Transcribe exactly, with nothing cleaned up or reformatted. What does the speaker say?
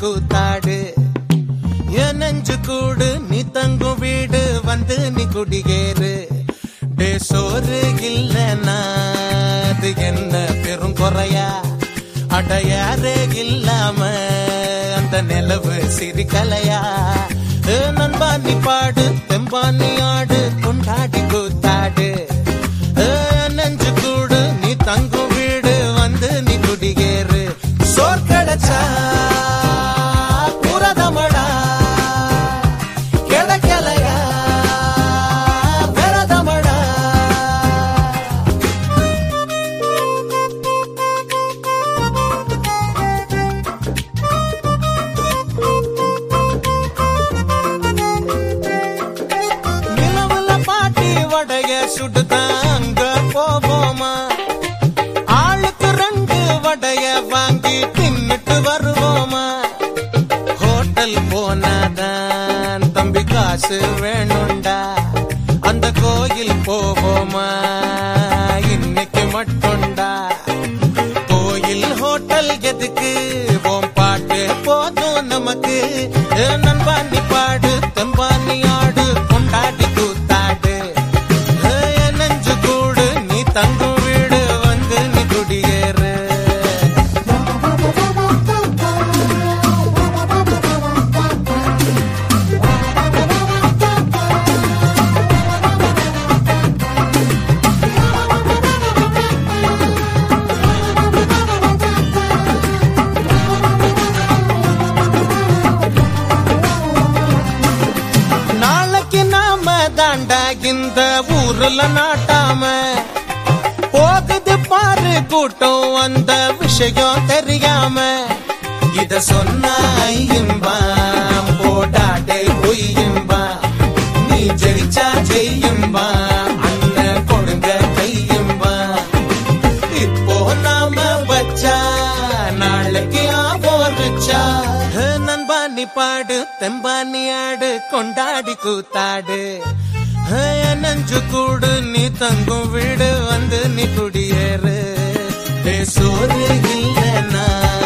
கூத்தாடு என் நெஞ்சு கூடு நீ தங்கும் வீடு வந்து நீ குடியேறு டே சோறு இல்லைன்னா அது என்ன பெரும் குறையா அடையாரே இல்லாம அந்த நிலவு சிரிக்கலையா நண்பா நீ பாடு தெம்பா நீ ஆடு கொண்டாடி கூத்தாடு நெஞ்சு கூடு நீ தங்கும் வீடு வந்து நீ குடியேறு சோர் கிடைச்சா புரதமடா கிடைக்கலையா விரதமடா நிலவுல பாட்டி வடைய சுடுதாங்க போவோமா ஆளுக்கு ரெண்டு வடைய வாங்கி தின்னுட்டு வருவோமா ஹோட்டல் போனாதான் தம்பி காசு வேணுண்டா அந்த கோயில் போவோமா இன்னைக்கு மட்டும்டா கோயில் ஹோட்டல் எதுக்கு ஓம் பாட்டு போதும் நமக்கு நண்பா நீ பாடு தெம்பா நீ ஆடு கொண்டாடி கூத்தாடு நெஞ்சு கூடு நீ தங்கும் வீடு வந்து நீ குடியேறு நாளைக்கு நாம தாண்டா இந்த ஊர்ல நாட்டாம போகுது பாரு கூட்டம் அந்த விஷயம் தெரியாம இத சொன்னா ஐயும்பாம் போடாடே பொய்யும்பா நீ ஜெயிச்சா ஜெய்யும்பா அண்ணன் கொடுங்க கையும்பா இப்போ நாம வச்சா நாளைக்கு ஆபோரிச்சா நண்பா நீ பாடு தெம்பா நீ ஆடு கொண்டாடி கூத்தாடு நெஞ்சு கூடு நீ தங்கும் வீடு வந்து நீ குடியேறு சோறு இல்லைன்னா